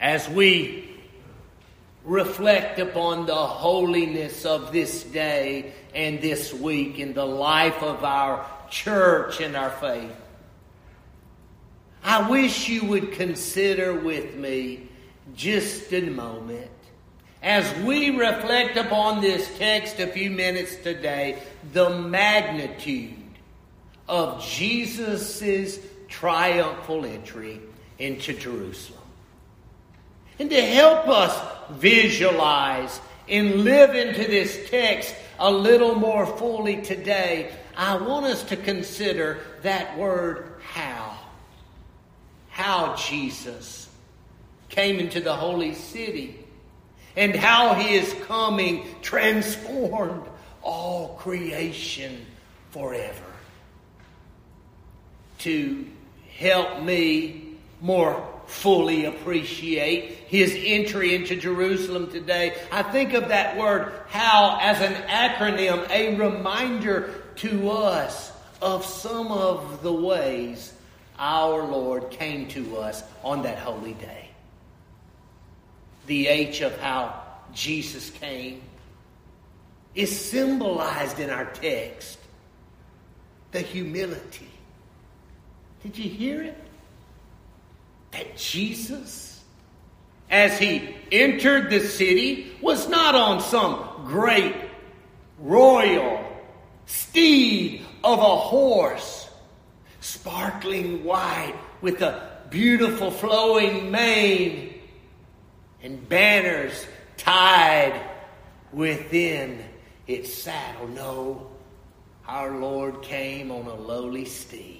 As we reflect upon the holiness of this day and this week in the life of our church and our faith, I wish you would consider with me just a moment, as we reflect upon this text a few minutes today, the magnitude of Jesus' triumphal entry into Jerusalem. And to help us visualize and live into this text a little more fully today, I want us to consider that word how. How Jesus came into the holy city and how he is coming transformed all creation forever. To help me more fully appreciate his entry into Jerusalem today, I think of that word how as an acronym, a reminder to us of some of the ways our Lord came to us on that holy day. The H of how Jesus came is symbolized in our text. The humility. Did you hear it? That Jesus, as he entered the city, was not on some great royal steed of a horse, sparkling white with a beautiful flowing mane and banners tied within its saddle. No, our Lord came on a lowly steed,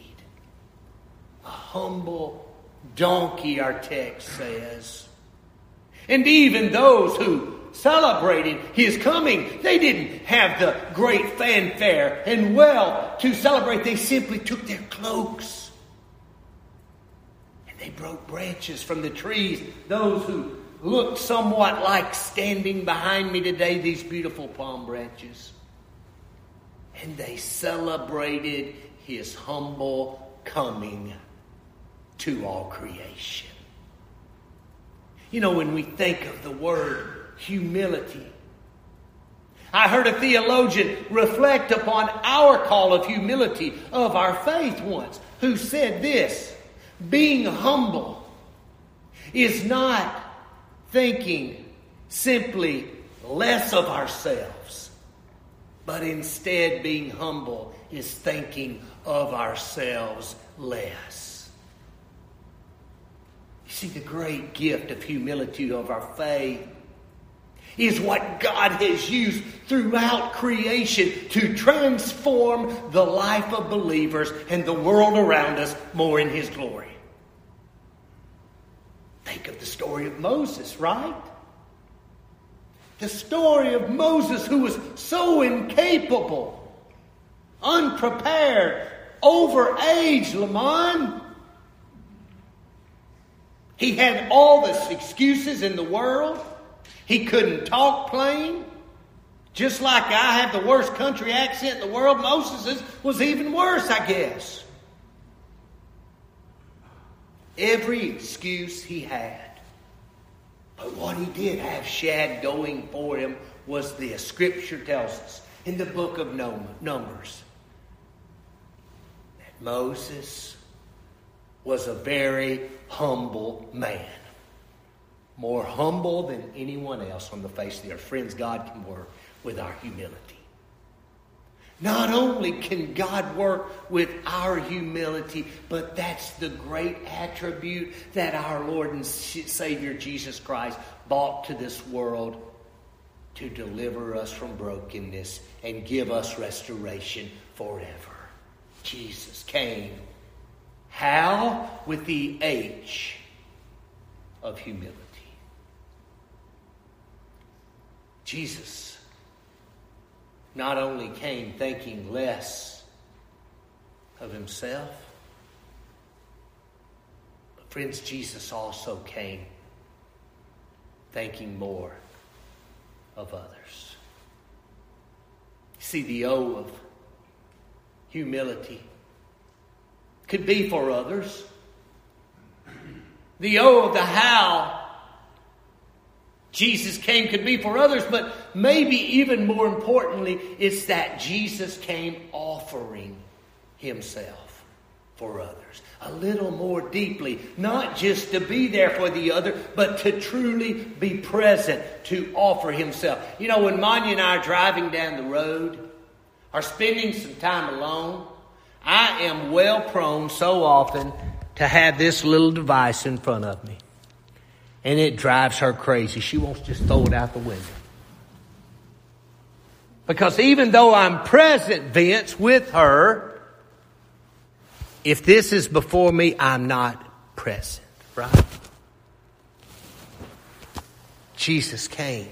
a humble donkey, our text says. And even those who celebrated his coming, they didn't have the great fanfare and wealth to celebrate. They simply took their cloaks and they broke branches from the trees. Those who looked somewhat like standing behind me today, these beautiful palm branches. And they celebrated his humble coming to all creation. You know, when we think of the word humility, I heard a theologian reflect upon our call of humility of our faith once, who said this: being humble is not thinking simply less of ourselves, but instead being humble is thinking of ourselves less. You see, the great gift of humility of our faith is what God has used throughout creation to transform the life of believers and the world around us more in his glory. Think of the story of Moses, right? The story of Moses, who was so incapable, unprepared, overaged, Lamont. He had all the excuses in the world. He couldn't talk plain. Just like I have the worst country accent in the world, Moses' was even worse, I guess. Every excuse he had. But what he did have Shad going for him was this. Scripture tells us in the book of Numbers that Moses was a very humble man. More humble than anyone else on the face of the earth. Friends, God can work with our humility. Not only can God work with our humility, but that's the great attribute that our Lord and Savior Jesus Christ brought to this world to deliver us from brokenness and give us restoration forever. Jesus came. How? With the H of humility. Jesus not only came thinking less of himself, but friends, Jesus also came thinking more of others. See, the O of humility could be for others. The O of the how Jesus came could be for others, but maybe even more importantly, it's that Jesus came offering himself for others. A little more deeply, not just to be there for the other, but to truly be present, to offer himself. You know, when Monya and I are driving down the road or spending some time alone, I am well prone so often to have this little device in front of me. And it drives her crazy. She wants to just throw it out the window. Because even though I'm present, Vince, with her, if this is before me, I'm not present. Right? Jesus came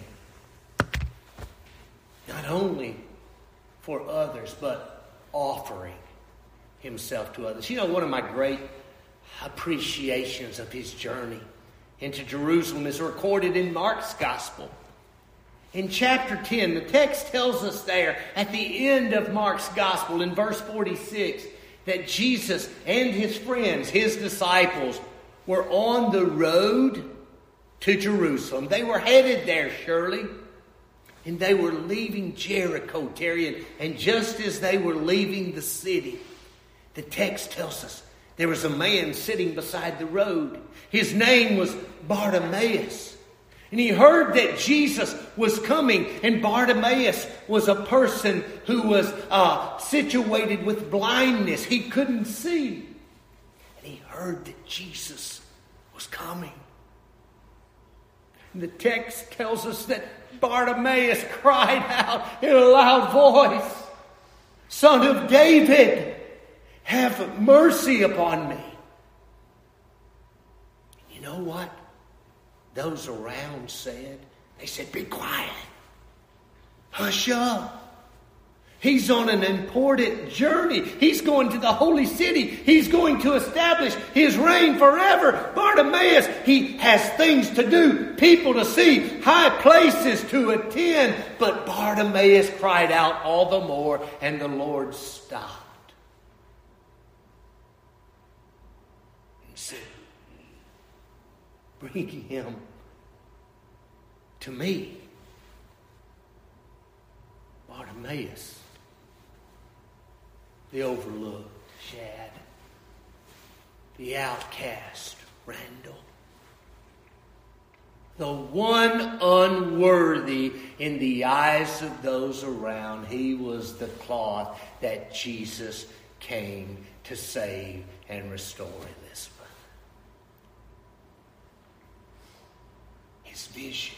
not only for others, but offering himself to others. You know, one of my great appreciations of his journey into Jerusalem is recorded in Mark's Gospel. In chapter 10, the text tells us there at the end of Mark's Gospel in verse 46 that Jesus and his friends, his disciples, were on the road to Jerusalem. They were headed there, surely. And they were leaving Jericho, Terry. And just as they were leaving the city, the text tells us there was a man sitting beside the road. His name was Bartimaeus. And he heard that Jesus was coming. And Bartimaeus was a person who was situated with blindness. He couldn't see. And he heard that Jesus was coming. And the text tells us that Bartimaeus cried out in a loud voice, "Son of David, have mercy upon me." You know what those around said? They said, "Be quiet. Hush up. He's on an important journey. He's going to the holy city. He's going to establish his reign forever. Bartimaeus, he has things to do, people to see, high places to attend." But Bartimaeus cried out all the more, and the Lord stopped and said, "Bring him to me." Bartimaeus, the overlooked Shad, the outcast Randall, the one unworthy in the eyes of those around, he was the cloth that Jesus came to save and restore Elizabeth. His vision.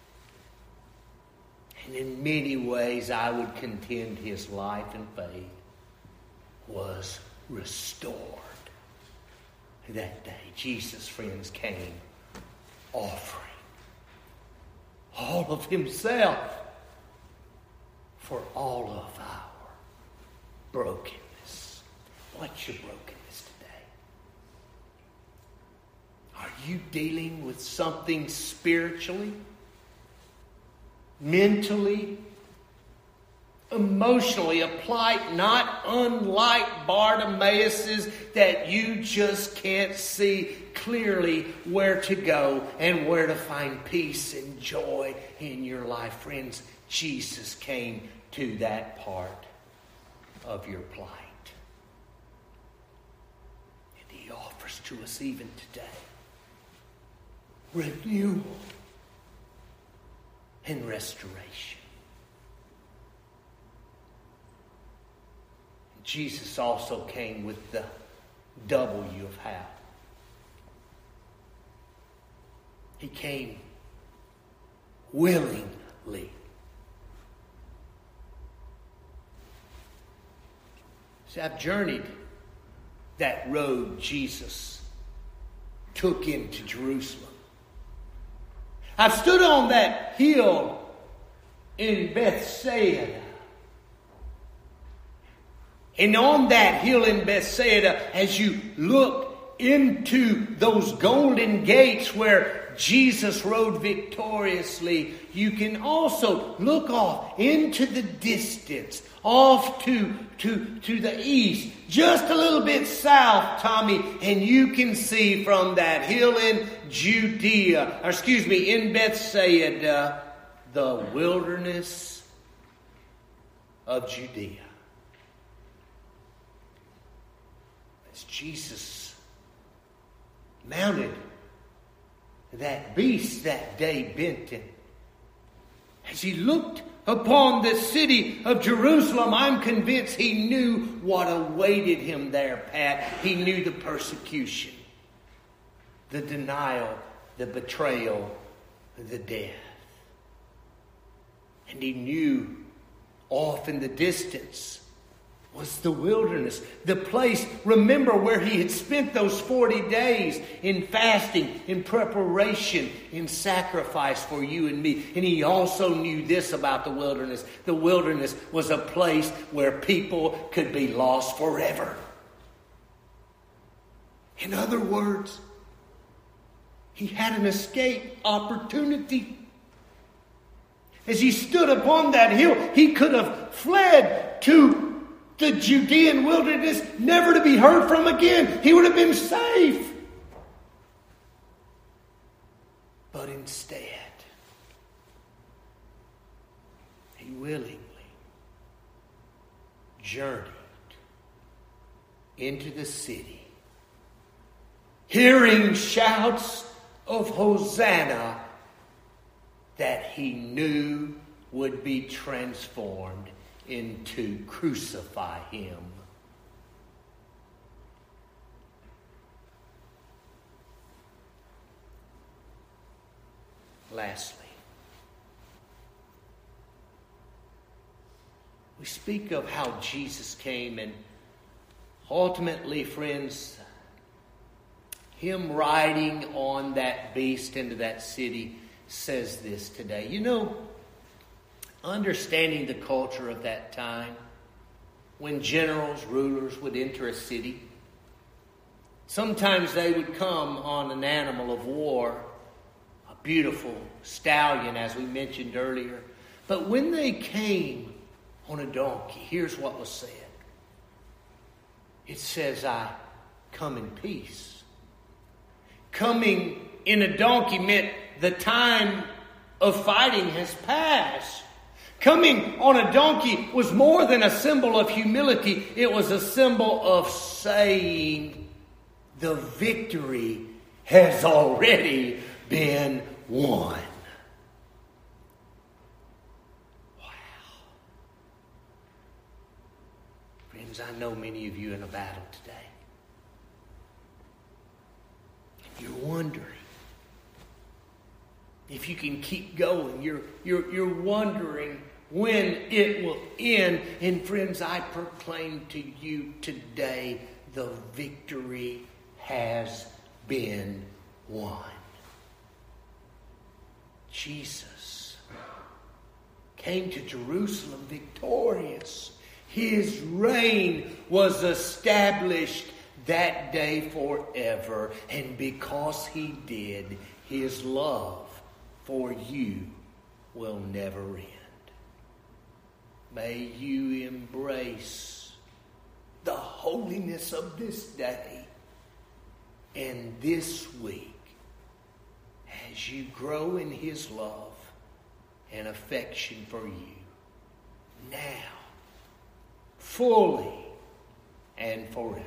And in many ways, I would contend his life and faith was restored that day. Jesus, friends, came offering all of himself for all of our brokenness. What's your brokenness today? Are you dealing with something spiritually, mentally, emotionally, a plight not unlike Bartimaeus's, that you just can't see clearly where to go and where to find peace and joy in your life? Friends, Jesus came to that part of your plight. And he offers to us even today renewal and restoration. Jesus also came with the W of how. He came willingly. See, I've journeyed that road Jesus took into Jerusalem. I've stood on that hill in Bethsaida. And on that hill in Bethsaida, as you look into those golden gates where Jesus rode victoriously, you can also look off into the distance, off to the east, just a little bit south, Tommy, and you can see from that hill in in Bethsaida, the wilderness of Judea. As Jesus mounted that beast that day, Benton, as he looked upon the city of Jerusalem, I'm convinced he knew what awaited him there, Pat. He knew the persecution, the denial, the betrayal, the death. And he knew off in the distance was the wilderness, the place, remember, where he had spent those 40 days in fasting, in preparation, in sacrifice for you and me. And he also knew this about the wilderness. The wilderness was a place where people could be lost forever. In other words, he had an escape opportunity. As he stood upon that hill, he could have fled to the Judean wilderness, never to be heard from again. He would have been safe. But instead, he willingly journeyed into the city, hearing shouts of Hosanna that he knew would be transformed into crucify him. Lastly, we speak of how Jesus came, and ultimately, friends, him riding on that beast into that city says this today. You know, understanding the culture of that time, when generals, rulers would enter a city, sometimes they would come on an animal of war, a beautiful stallion, as we mentioned earlier. But when they came on a donkey, here's what was said. It says, I come in peace. Coming in a donkey meant the time of fighting has passed. Coming on a donkey was more than a symbol of humility. It was a symbol of saying the victory has already been won. Wow. Friends, I know many of you in a battle today. You're wondering if you can keep going. You're wondering when it will end. And friends, I proclaim to you today, the victory has been won. Jesus came to Jerusalem victorious. His reign was established that day forever. And because he did, his love for you will never end. May you embrace the holiness of this day and this week as you grow in his love and affection for you now, fully and forever.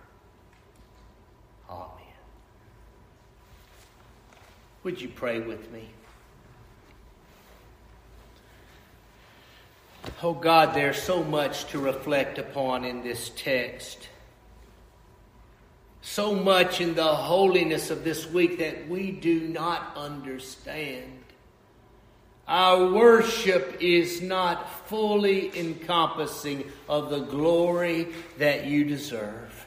Amen. Would you pray with me? Oh God, there's so much to reflect upon in this text. So much in the holiness of this week that we do not understand. Our worship is not fully encompassing of the glory that you deserve.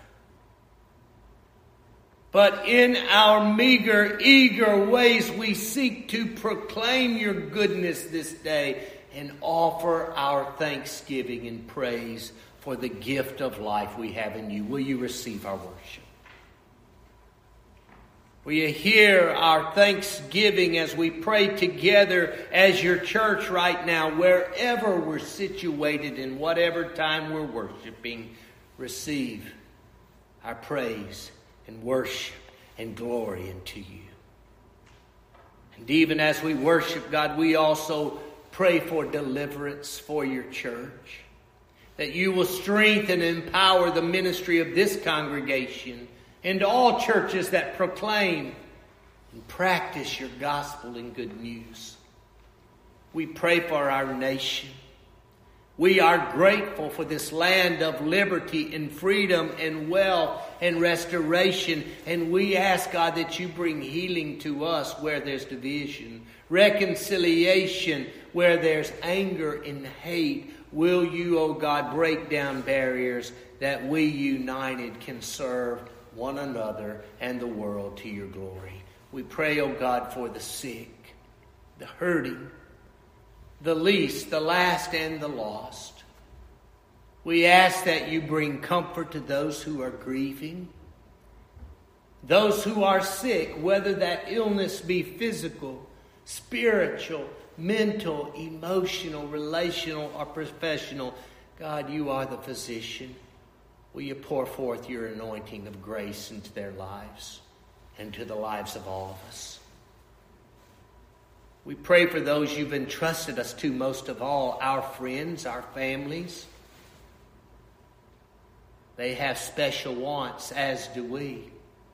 But in our meager, eager ways, we seek to proclaim your goodness this day and offer our thanksgiving and praise for the gift of life we have in you. Will you receive our worship? Will you hear our thanksgiving as we pray together as your church right now, wherever we're situated in whatever time we're worshiping, receive our praise and worship and glory unto you. And even as we worship, God, we also pray for deliverance for your church, that you will strengthen and empower the ministry of this congregation and all churches that proclaim and practice your gospel and good news. We pray for our nation. We are grateful for this land of liberty and freedom and wealth and restoration. And we ask, God, that you bring healing to us where there's division, reconciliation where there's anger and hate. Will you, O God, break down barriers that we united can serve one another and the world to your glory. We pray, O God, for the sick, the hurting, the least, the last, and the lost. We ask that you bring comfort to those who are grieving, those who are sick, whether that illness be physical, spiritual, mental, emotional, relational, or professional. God, you are the physician. Will you pour forth your anointing of grace into their lives and to the lives of all of us? We pray for those you've entrusted us to most of all, our friends, our families. They have special wants, as do we.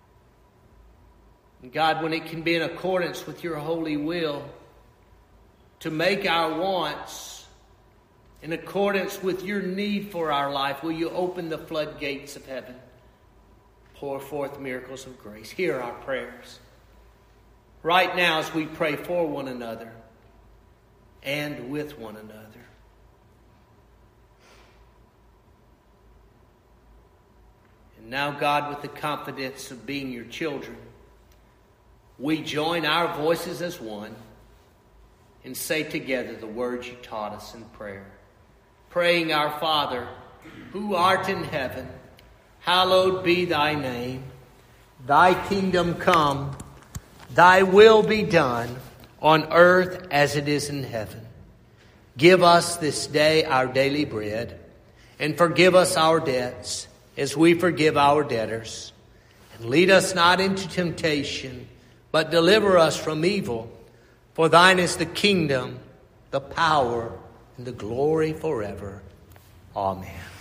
And God, when it can be in accordance with your holy will, to make our wants in accordance with your need for our life, will you open the floodgates of heaven? Pour forth miracles of grace. Hear our prayers. Right now as we pray for one another and with one another. And now, God, with the confidence of being your children, we join our voices as one and say together the words you taught us in prayer. Praying, our Father, who art in heaven, hallowed be thy name. Thy kingdom come, thy will be done on earth as it is in heaven. Give us this day our daily bread, and forgive us our debts as we forgive our debtors. And lead us not into temptation, but deliver us from evil. For thine is the kingdom, the power, and the glory forever. Amen.